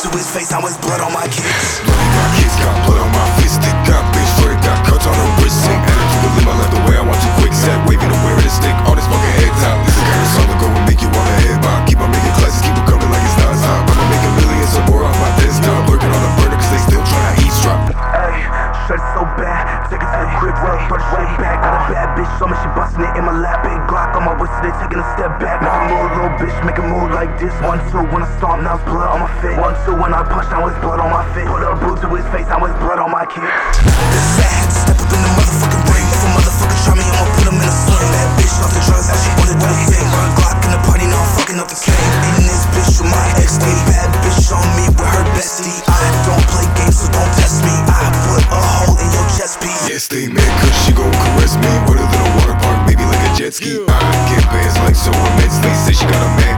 to his face, now it's blood on my kicks. Blood on my kicks, got blood on my fist. It got bitch for it, got cuts on her wrist. Same energy with limo, left the way I want you quick. Set, waving and wearing a stick on this fucking head top. This is the kind of song that go and make you wanna head bop. Keep on making classes, keep it coming like it's non-stop. I'ma make millions or more off my desktop. Lurking on the burner cause they still tryna eavesdrop. Ayy, shit so bad, take it to the crib, run, put it straight back. Got a bad bitch, show me she bustin' it in my lap. Big Glock on my wrist, they taking a step back. Now I move, little bitch, make a move like this. 1-2, when I stomp, now it's blood on my fit. 1-2, when I punch, now it's blood on my fit. Put a boot to his face, now it's blood on my kicks. This sad, step up in the motherfucking ring. If a motherfucker try me, I'ma put him in a sling. That bitch off the drugs, now she wanna do the thing. Run Glock in the party, now I'm fucking up the king. In this bitch with my ex, they bad bitch on me with her bestie. I don't play games, so don't test me. I put a hole in your chest piece. Yeah, stay mad cause she gon' caress me with a little water park, maybe like a jet ski. I get bands like so immensely. Say she got a man